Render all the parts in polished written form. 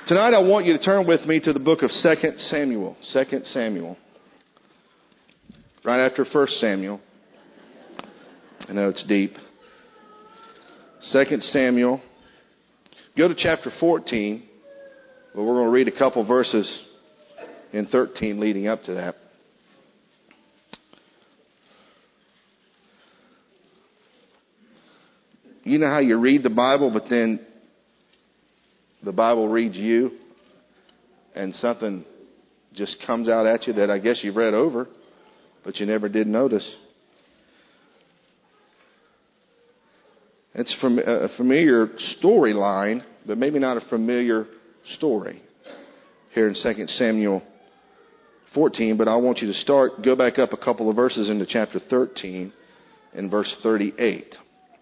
Tonight I want you to turn with me to the book of 2 Samuel. 2 Samuel. Right after 1 Samuel. I know it's deep. 2 Samuel. Go to chapter 14. But we're going to read a couple verses in 13 leading up to that. You know how you read the Bible, but then the Bible reads you, and something just comes out at you that I guess you've read over, but you never did notice. It's from a familiar storyline, but maybe not a familiar story here in 2 Samuel 14. But I want you to go back up a couple of verses into chapter 13 and verse 38.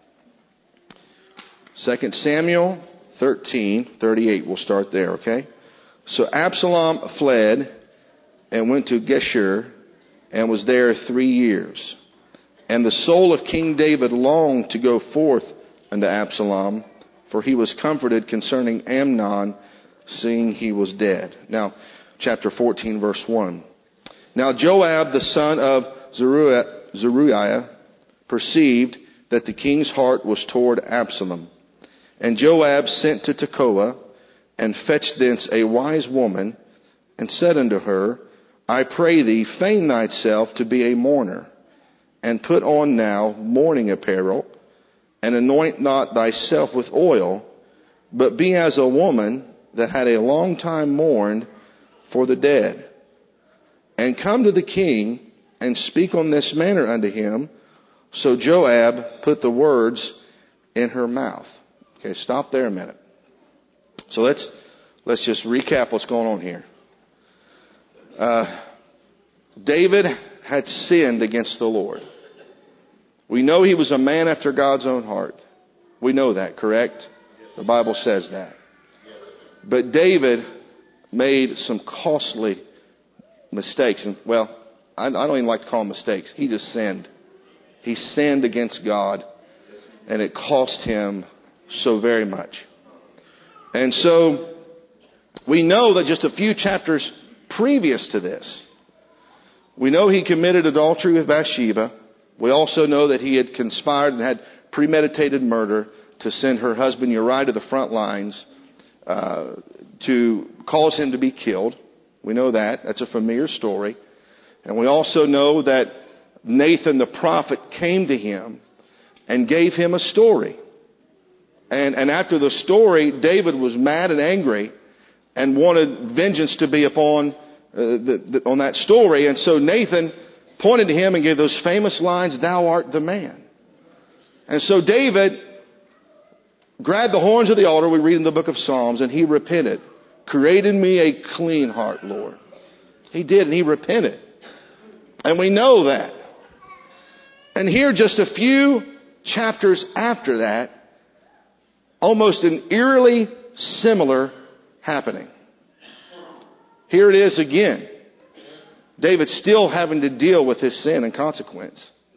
2 Samuel 13:38. We'll start there, okay? So Absalom fled and went to Geshur and was there 3 years. And the soul of King David longed to go forth unto Absalom, for he was comforted concerning Amnon, seeing he was dead. Now, chapter 14, verse 1. Now Joab, the son of Zeruiah, perceived that the king's heart was toward Absalom. And Joab sent to Tekoa, and fetched thence a wise woman, and said unto her, I pray thee, feign thyself to be a mourner, and put on now mourning apparel, and anoint not thyself with oil, but be as a woman that had a long time mourned for the dead. And come to the king, and speak on this manner unto him. So Joab put the words in her mouth. Okay, stop there a minute. So let's just recap what's going on here. David had sinned against the Lord. We know he was a man after God's own heart. We know that, correct? The Bible says that. But David made some costly mistakes. And, well, I don't even like to call them mistakes. He just sinned. He sinned against God, and it cost him so very much. And so we know that just a few chapters previous to this, we know he committed adultery with Bathsheba. We also know that he had conspired and had premeditated murder to send her husband Uriah to the front lines to cause him to be killed. We know that. That's a familiar story. And we also know that Nathan the prophet came to him and gave him a story. And after the story, David was mad and angry and wanted vengeance to be upon on that story. And so Nathan pointed to him and gave those famous lines, Thou art the man. And so David grabbed the horns of the altar, we read in the book of Psalms, and he repented. Create in me a clean heart, Lord. He did, and he repented. And we know that. And here, just a few chapters after that, almost an eerily similar happening. Here it is again. David still having to deal with his sin and consequence.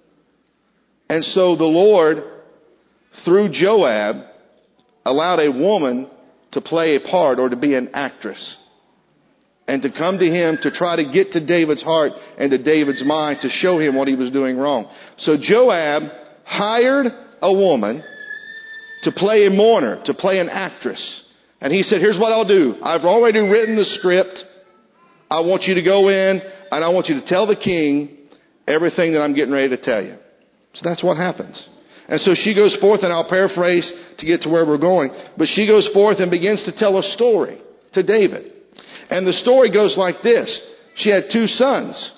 And so the Lord, through Joab, allowed a woman to play a part or to be an actress. And to come to him to try to get to David's heart and to David's mind to show him what he was doing wrong. So Joab hired a woman to play a mourner, to play an actress. And he said, here's what I'll do. I've already written the script. I want you to go in and I want you to tell the king everything that I'm getting ready to tell you. So that's what happens. And so she goes forth, and I'll paraphrase to get to where we're going. But she goes forth and begins to tell a story to David. And the story goes like this. She had 2 sons.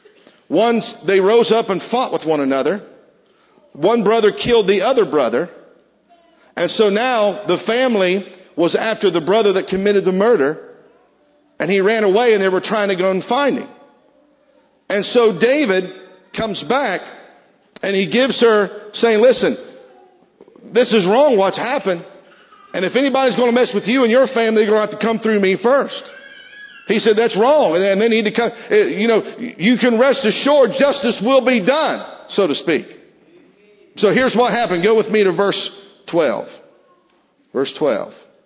They rose up and fought with one another. One brother killed the other brother. And so now the family was after the brother that committed the murder. And he ran away, and they were trying to go and find him. And so David comes back, and he gives her saying, listen, this is wrong what's happened. And if anybody's going to mess with you and your family, they're going to have to come through me first. He said, that's wrong. And then he had to come, you can rest assured justice will be done, so to speak. So here's what happened. Go with me to verse 12. Verse 12.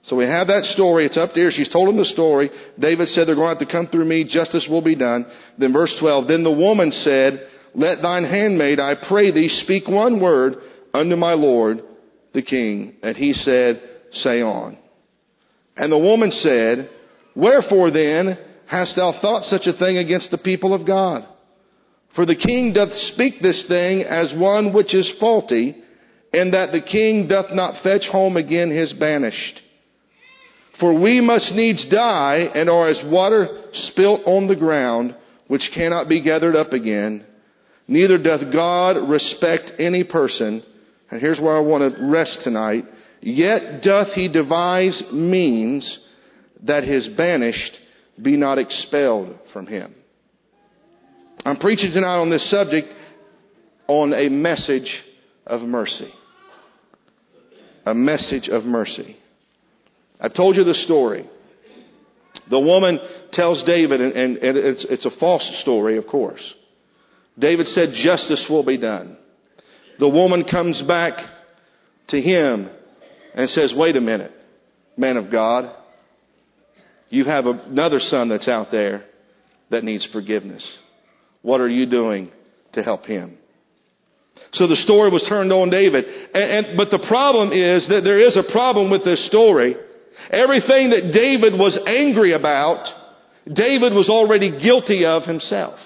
So we have that story. It's up there. She's told him the story. David said, they're going to have to come through me. Justice will be done. Then verse 12, then the woman said, let thine handmaid, I pray thee, speak one word unto my lord the king. And he said, say on. And the woman said, wherefore then hast thou thought such a thing against the people of God? For the king doth speak this thing as one which is faulty, and that the king doth not fetch home again his banished. For we must needs die, and are as water spilt on the ground, which cannot be gathered up again. Neither doth God respect any person. And here's where I want to rest tonight. Yet doth he devise means that his banished be not expelled from him. I'm preaching tonight on this subject on a message of mercy. A message of mercy. I've told you the story. The woman tells David, and it's a false story, of course. David said, justice will be done. The woman comes back to him and says, wait a minute, man of God. You have another son that's out there that needs forgiveness. What are you doing to help him? So the story was turned on David. But the problem is that there is a problem with this story. Everything that David was angry about, David was already guilty of himself.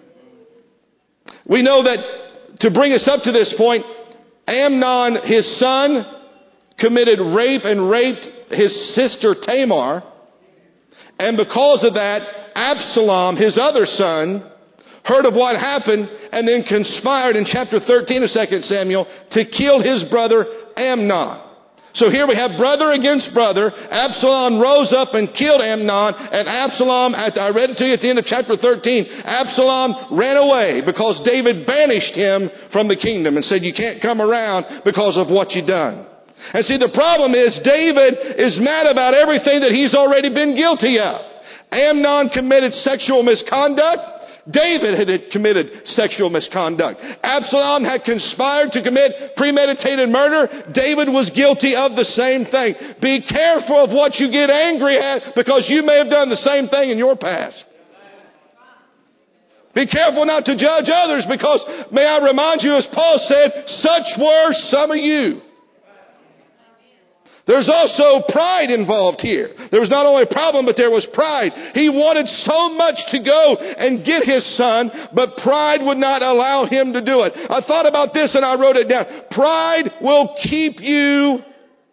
We know that to bring us up to this point, Amnon, his son, committed rape and raped his sister Tamar. And because of that, Absalom, his other son, heard of what happened and then conspired in chapter 13 of 2 Samuel to kill his brother Amnon. So here we have brother against brother. Absalom rose up and killed Amnon. And Absalom, I read it to you at the end of chapter 13, Absalom ran away because David banished him from the kingdom and said, you can't come around because of what you've done. And see, the problem is David is mad about everything that he's already been guilty of. Amnon committed sexual misconduct. David had committed sexual misconduct. Absalom had conspired to commit premeditated murder. David was guilty of the same thing. Be careful of what you get angry at, because you may have done the same thing in your past. Be careful not to judge others, because may I remind you, as Paul said, such were some of you. There's also pride involved here. There was not only a problem, but there was pride. He wanted so much to go and get his son, but pride would not allow him to do it. I thought about this and I wrote it down. Pride will keep you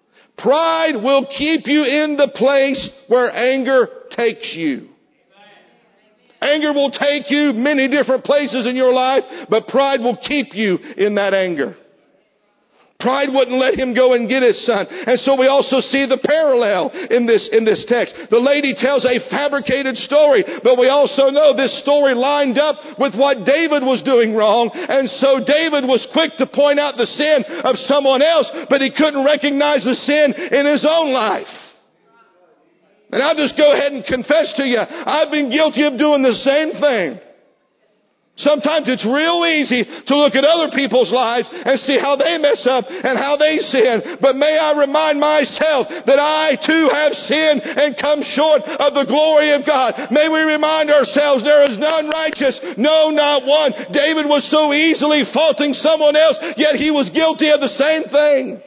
in the place where anger takes you. Anger will take you many different places in your life, but pride will keep you in that anger. Pride wouldn't let him go and get his son. And so we also see the parallel in this text. The lady tells a fabricated story, but we also know this story lined up with what David was doing wrong. And so David was quick to point out the sin of someone else, but he couldn't recognize the sin in his own life. And I'll just go ahead and confess to you, I've been guilty of doing the same thing. Sometimes it's real easy to look at other people's lives and see how they mess up and how they sin. But may I remind myself that I too have sinned and come short of the glory of God. May we remind ourselves there is none righteous, no, not one. David was so easily faulting someone else, yet he was guilty of the same thing.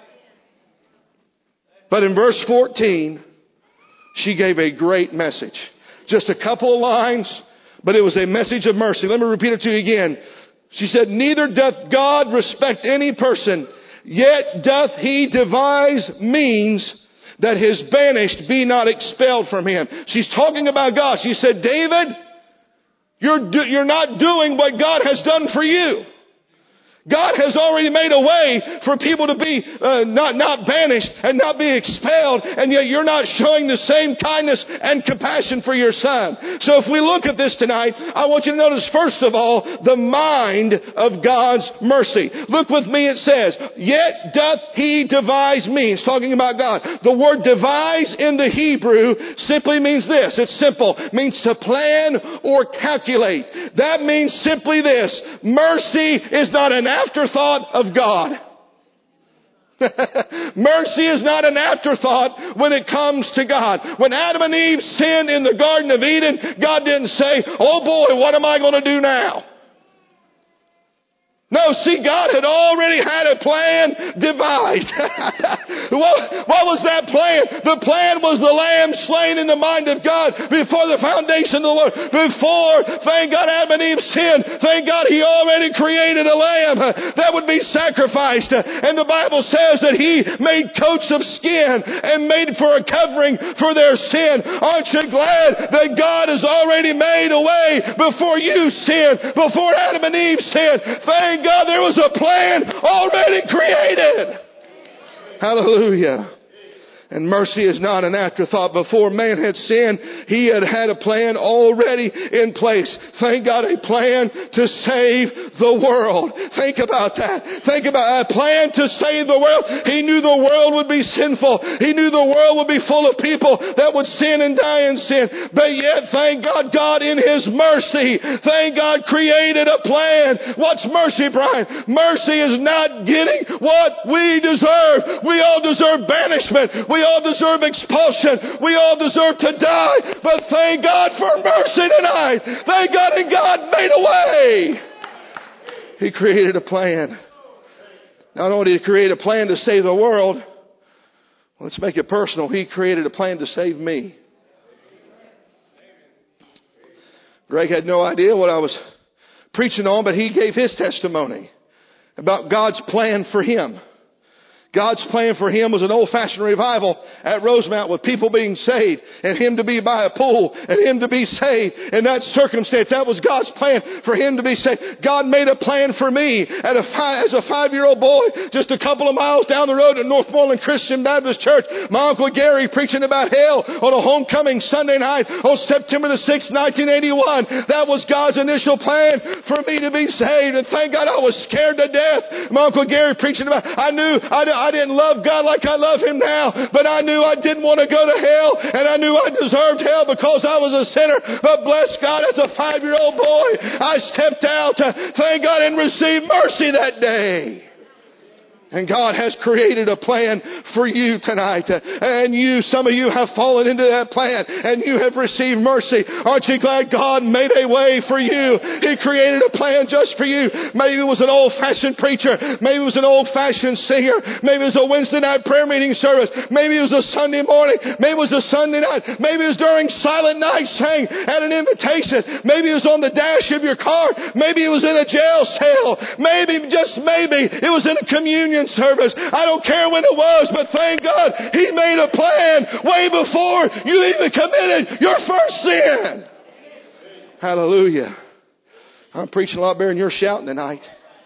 But in verse 14, she gave a great message. Just a couple of lines, but it was a message of mercy. Let me repeat it to you again. She said, neither doth God respect any person, yet doth he devise means that his banished be not expelled from him. She's talking about God. She said, David, you're not doing what God has done for you. God has already made a way for people to be not banished and not be expelled, and yet you're not showing the same kindness and compassion for your son. So if we look at this tonight, I want you to notice, first of all, the mind of God's mercy. Look with me, it says, yet doth he devise means, talking about God. The word devise in the Hebrew simply means this. It's simple. It means to plan or calculate. That means simply this. Mercy is not an afterthought of God. Mercy is not an afterthought when it comes to God. When Adam and Eve sinned in the Garden of Eden, God didn't say, oh boy, what am I going to do now? No, see, God had already had a plan devised. What was that plan? The plan was the lamb slain in the mind of God before the foundation of the world. Before, thank God, Adam and Eve sinned. Thank God He already created a lamb that would be sacrificed. And the Bible says that He made coats of skin and made for a covering for their sin. Aren't you glad that God has already made a way before you sinned, before Adam and Eve sinned? Thank God there was a plan already created. Hallelujah. And mercy is not an afterthought. Before man had sinned, He had had a plan already in place. Thank God, a plan to save the world. Think about that. Think about a plan to save the world. He knew the world would be sinful. He knew the world would be full of people that would sin and die in sin. But yet, thank God, God in His mercy, thank God, created a plan. What's mercy, Brian? Mercy is not getting what we deserve. We all deserve banishment. We all deserve expulsion. We all deserve to die. But thank God for mercy tonight. Thank God that God made a way. He created a plan. Not only did He create a plan to save the world, let's make it personal. He created a plan to save me. Greg had no idea what I was preaching on, but he gave his testimony about God's plan for him. God's plan for him was an old-fashioned revival at Rosemount with people being saved and him to be by a pool and him to be saved. In that circumstance, that was God's plan for him to be saved. God made a plan for me as a 5-year-old boy just a couple of miles down the road at Northmoreland Christian Baptist Church. My Uncle Gary preaching about hell on a homecoming Sunday night on September the 6th, 1981. That was God's initial plan for me to be saved. And thank God I was scared to death. My Uncle Gary preaching about, I didn't love God like I love Him now, but I knew I didn't want to go to hell, and I knew I deserved hell because I was a sinner. But bless God, as a 5-year-old boy, I stepped out, thank God, and received mercy that day. And God has created a plan for you tonight. And some of you have fallen into that plan and you have received mercy. Aren't you glad God made a way for you? He created a plan just for you. Maybe it was an old-fashioned preacher. Maybe it was an old-fashioned singer. Maybe it was a Wednesday night prayer meeting service. Maybe it was a Sunday morning. Maybe it was a Sunday night. Maybe it was during silent night sang at an invitation. Maybe it was on the dash of your car. Maybe it was in a jail cell. Maybe, just maybe, it was in a communion service. I don't care when it was, but thank God He made a plan way before you even committed your first sin. Hallelujah. I'm preaching a lot better than you're shouting tonight.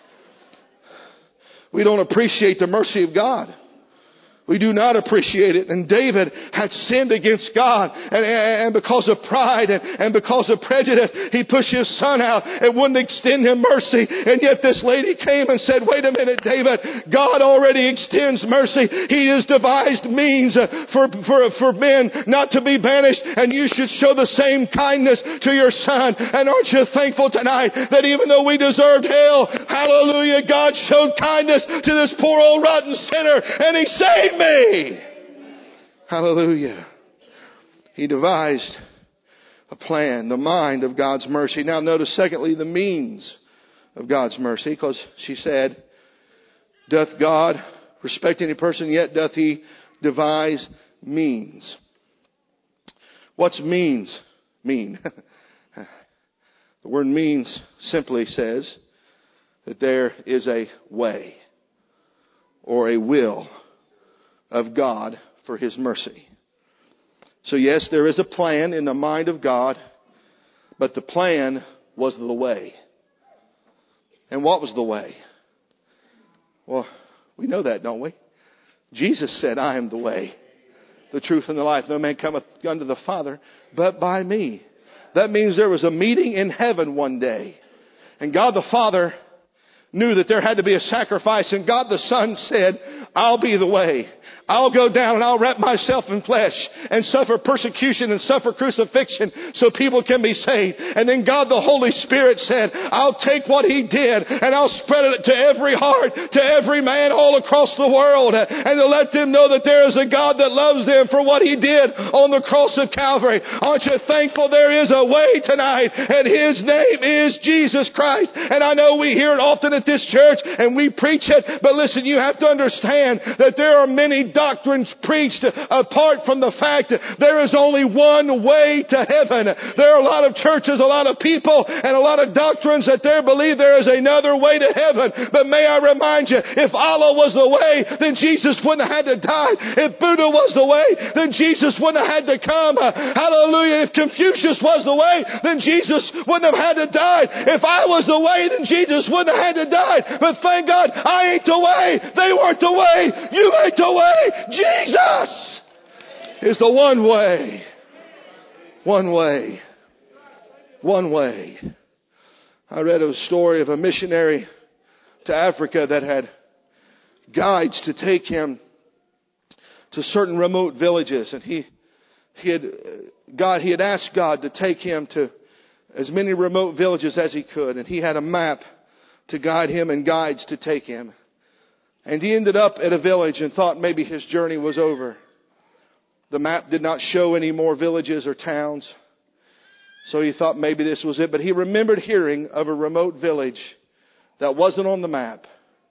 We don't appreciate the mercy of God. We do not appreciate it. And David had sinned against God. And because of pride and because of prejudice, he pushed his son out and wouldn't extend him mercy. And yet this lady came and said, wait a minute, David, God already extends mercy. He has devised means for men not to be banished. And you should show the same kindness to your son. And aren't you thankful tonight that even though we deserved hell, hallelujah, God showed kindness to this poor old rotten sinner and He saved me. Hallelujah. He devised a plan, the mind of God's mercy. Now notice secondly, the means of God's mercy, because she said, doth God respect any person, yet doth He devise means. What's means mean? The word means simply says that there is a way or a will of God for His mercy. So yes, there is a plan in the mind of God, but the plan was the way. And what was the way? Well, we know that, don't we? Jesus said, I am the way, the truth, and the life. No man cometh unto the Father but by me. That means there was a meeting in heaven one day. And God the Father knew that there had to be a sacrifice. And God the Son said, I'll be the way. I'll go down and I'll wrap myself in flesh and suffer persecution and suffer crucifixion so people can be saved. And then God the Holy Spirit said, I'll take what He did and I'll spread it to every heart, to every man all across the world, and to let them know that there is a God that loves them for what He did on the cross of Calvary. Aren't you thankful there is a way tonight, and His name is Jesus Christ? And I know we hear it often at this church and we preach it, but listen, you have to understand that there are many doctrines preached apart from the fact that there is only one way to heaven. There are a lot of churches, a lot of people, and a lot of doctrines that they believe there is another way to heaven. But may I remind you, if Allah was the way, then Jesus wouldn't have had to die. If Buddha was the way, then Jesus wouldn't have had to come. Hallelujah. If Confucius was the way, then Jesus wouldn't have had to die. If I was the way, then Jesus wouldn't have had to die. But thank God, I ain't the way. They weren't the way. You ain't the way. Jesus is the one way. One way. One way. I read a story of a missionary to Africa that had guides to take him to certain remote villages. And he had asked God to take him to as many remote villages as he could. And he had a map to guide him and guides to take him. And he ended up at a village and thought maybe his journey was over. The map did not show any more villages or towns. So he thought maybe this was it. But he remembered hearing of a remote village that wasn't on the map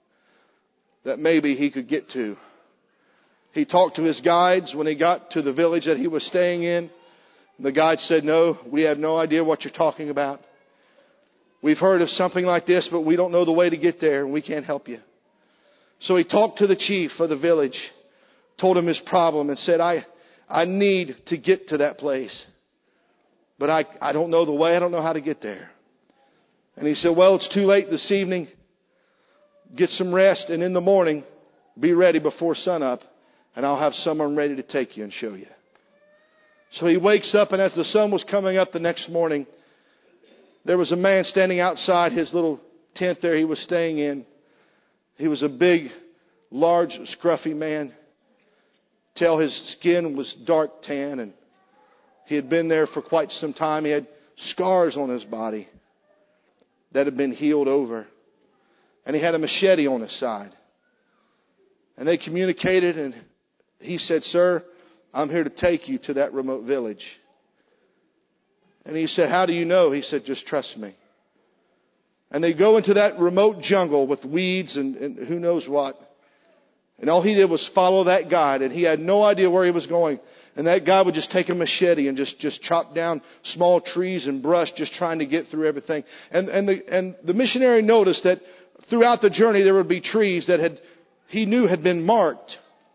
that maybe he could get to. He talked to his guides when he got to the village that he was staying in. The guide said, no, we have no idea what you're talking about. We've heard of something like this, but we don't know the way to get there and we can't help you. So he talked to the chief of the village, told him his problem and said, I need to get to that place. But I don't know the way. I don't know how to get there. And he said, well, it's too late this evening. Get some rest. And in the morning, be ready before sunup. And I'll have someone ready to take you and show you. So he wakes up, and as the sun was coming up the next morning, there was a man standing outside his little tent there he was staying in. He was a big, large, scruffy man. Till his skin was dark tan, and he had been there for quite some time. He had scars on his body that had been healed over. And he had a machete on his side. And they communicated, and he said, sir, I'm here to take you to that remote village. And he said, how do you know? He said, just trust me. And they go into that remote jungle with weeds and who knows what. And all he did was follow that guide, and he had no idea where he was going. And that guy would just take a machete and just chop down small trees and brush, just trying to get through everything. And the missionary noticed that throughout the journey there would be trees that he knew had been marked,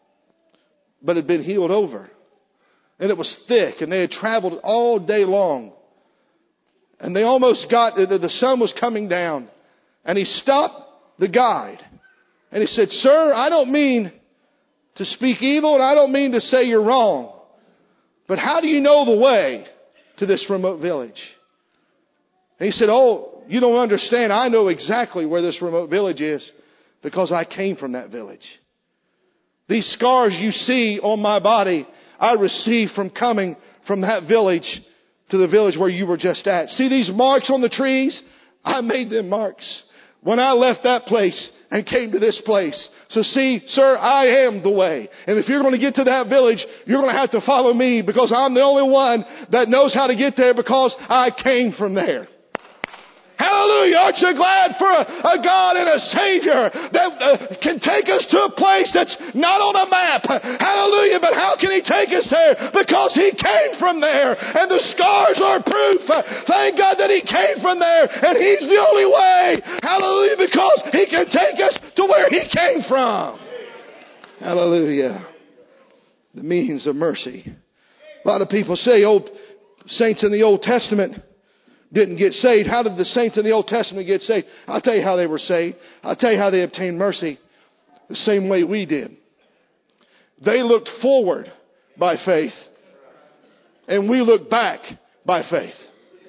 but had been healed over. And it was thick, and they had traveled all day long. And they almost the sun was coming down. And he stopped the guide. And he said, sir, I don't mean to speak evil, and I don't mean to say you're wrong. But how do you know the way to this remote village? And he said, oh, you don't understand. I know exactly where this remote village is because I came from that village. These scars you see on my body, I received from coming from that village to the village where you were just at. See these marks on the trees? I made them marks when I left that place and came to this place. So see, sir, I am the way. And if you're going to get to that village, you're going to have to follow me because I'm the only one that knows how to get there because I came from there. Hallelujah. Aren't you glad for a God and a Savior that can take us to a place that's not on a map? Hallelujah. But how can He take us there? Because He came from there. And the scars are proof. Thank God that He came from there. And He's the only way. Hallelujah. Because He can take us to where He came from. Hallelujah. The means of mercy. A lot of people say old saints in the Old Testament didn't get saved. How did the saints in the Old Testament get saved? I'll tell you how they were saved. I'll tell you how they obtained mercy. The same way we did. They looked forward by faith. And we look back by faith.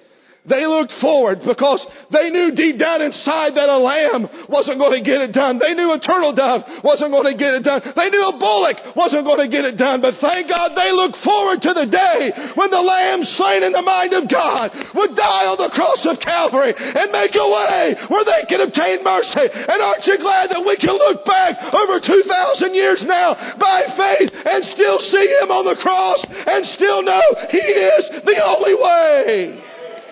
They looked forward because they knew deep down inside that a lamb wasn't going to get it done. They knew a turtle dove wasn't going to get it done. They knew a bullock wasn't going to get it done. But thank God they looked forward to the day when the lamb slain in the mind of God would die on the cross of Calvary and make a way where they could obtain mercy. And aren't you glad that we can look back over 2,000 years now by faith and still see Him on the cross and still know He is the only way.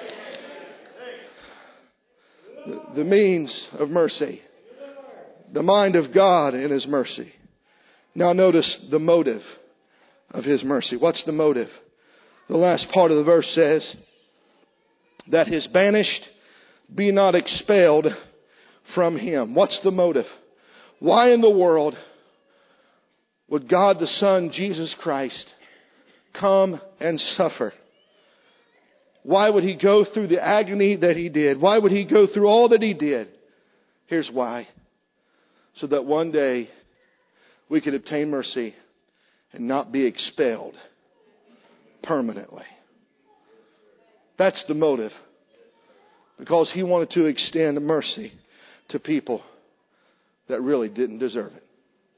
The means of mercy. The mind of God in His mercy. Now notice the motive of His mercy. What's the motive? The last part of the verse says that His banished be not expelled from Him. What's the motive? Why in the world would God the Son, Jesus Christ, come and suffer? Why would He go through the agony that He did? Why would He go through all that He did? Here's why. So that one day we could obtain mercy and not be expelled permanently. That's the motive. Because He wanted to extend mercy to people that really didn't deserve it.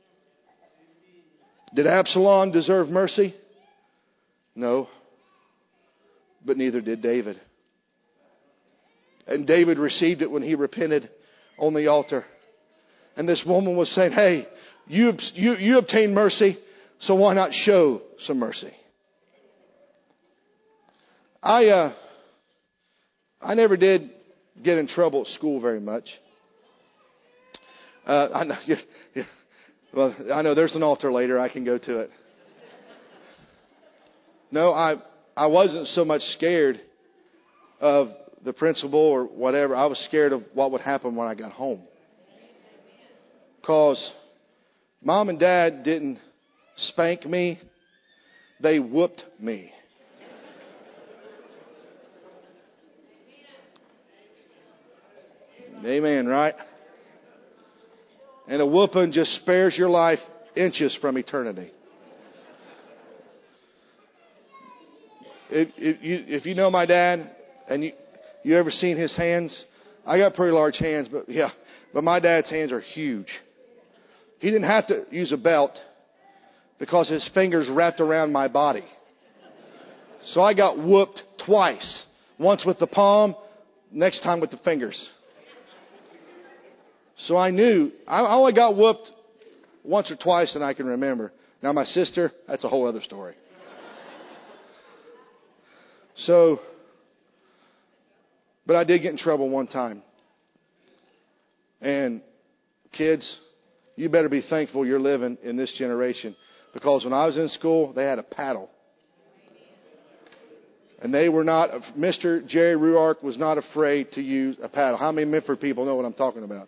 Did Absalom deserve mercy? No. But neither did David. And David received it when he repented on the altar. And this woman was saying, hey, you obtained mercy, so why not show some mercy? I never did get in trouble at school very much. I know there's an altar later. I can go to it. No, I wasn't so much scared of the principal or whatever. I was scared of what would happen when I got home. Because Mom and Dad didn't spank me. They whooped me. Amen, right? And a whooping just spares your life inches from eternity. If you know my dad and you ever seen his hands, I got pretty large hands, but my dad's hands are huge. He didn't have to use a belt because his fingers wrapped around my body. So I got whooped twice. Once with the palm, next time with the fingers. So I knew, I only got whooped once or twice that I can remember. Now my sister, that's a whole other story. So, but I did get in trouble one time. And kids, you better be thankful you're living in this generation. Because when I was in school, they had a paddle. And they were not, Mr. Jerry Ruark was not afraid to use a paddle. How many Memphis people know what I'm talking about?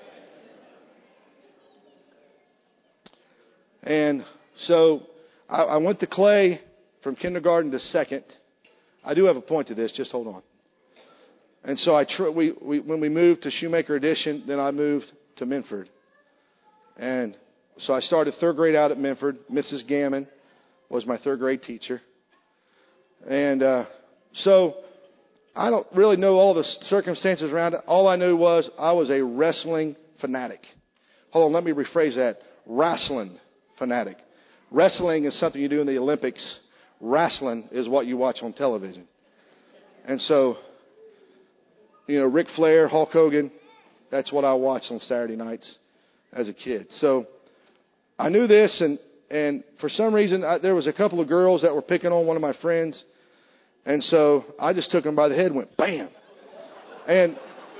And so I went to Clay from kindergarten to second. I do have a point to this. Just hold on. And so when we moved to Shoemaker Addition, then I moved to Minford. And so I started third grade out at Minford. Mrs. Gammon was my third grade teacher. And so I don't really know all the circumstances around it. All I knew was I was a wrestling fanatic. Hold on, let me rephrase that. Wrestling fanatic. Wrestling is something you do in the Olympics. Wrestling is what you watch on television. And so, Ric Flair, Hulk Hogan, that's what I watched on Saturday nights as a kid. So I knew this, and for some reason, there was a couple of girls that were picking on one of my friends. And so I just took them by the head and went, bam. And,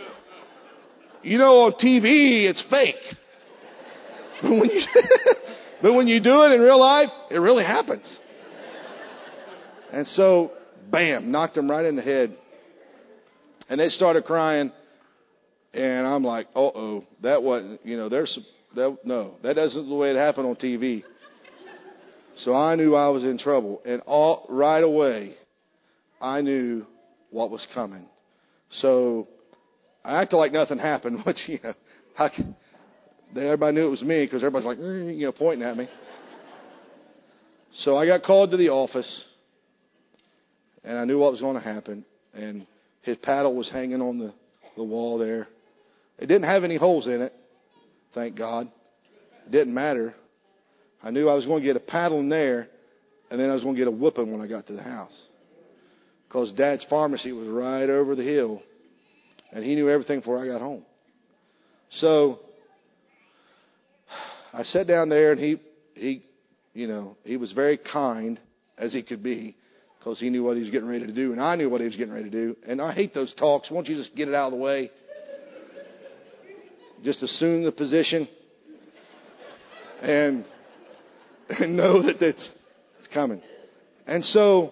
on TV, it's fake. But when you do it in real life, it really happens. And so, bam, knocked them right in the head. And they started crying. And I'm like, that wasn't, that doesn't the way it happened on TV. So I knew I was in trouble. And right away, I knew what was coming. So I acted like nothing happened, which, everybody knew it was me because everybody's like, pointing at me. So I got called to the office, and I knew what was going to happen. And His paddle was hanging on the wall there. It didn't have any holes in it, thank God. It didn't matter. I knew I was going to get a paddle in there, and then I was going to get a whooping when I got to the house. Because Dad's pharmacy was right over the hill, and he knew everything before I got home. So I sat down there, and he was very kind as he could be, because he knew what he was getting ready to do, and I knew what he was getting ready to do. And I hate those talks. Won't you just get it out of the way? Just assume the position and know that it's coming. And so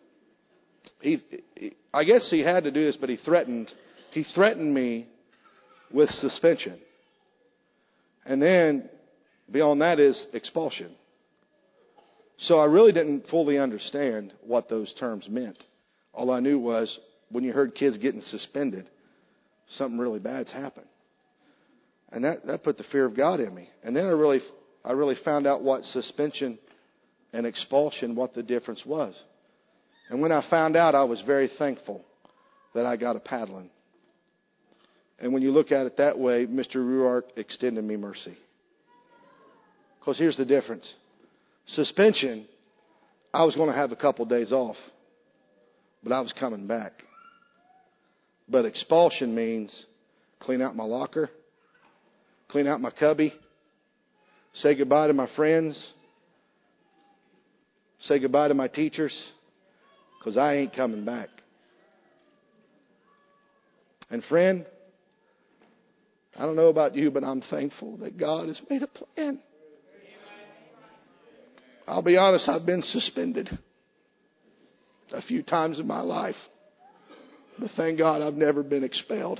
I guess he had to do this, but he threatened me with suspension. And then beyond that is expulsion. So I really didn't fully understand what those terms meant. All I knew was when you heard kids getting suspended, something really bad's happened. And that put the fear of God in me. And then I really found out what suspension and expulsion, what the difference was. And when I found out, I was very thankful that I got a paddling. And when you look at it that way, Mr. Ruark extended me mercy. Because here's the difference. Suspension, I was going to have a couple days off, but I was coming back. But expulsion means clean out my locker, clean out my cubby, say goodbye to my friends, say goodbye to my teachers, because I ain't coming back. And friend, I don't know about you, but I'm thankful that God has made a plan. I'll be honest, I've been suspended a few times in my life. But thank God I've never been expelled.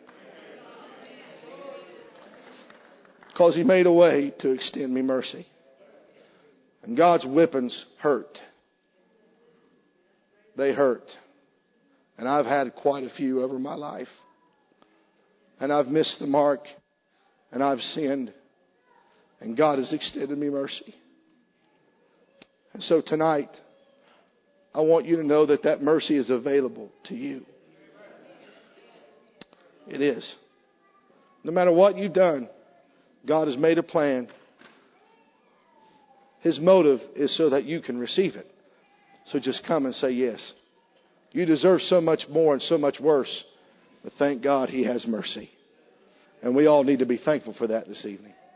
Because He made a way to extend me mercy. And God's whippings hurt. They hurt. And I've had quite a few over my life. And I've missed the mark. And I've sinned. And God has extended me mercy. And so tonight, I want you to know that mercy is available to you. It is. No matter what you've done, God has made a plan. His motive is so that you can receive it. So just come and say yes. You deserve so much more and so much worse. But thank God He has mercy. And we all need to be thankful for that this evening.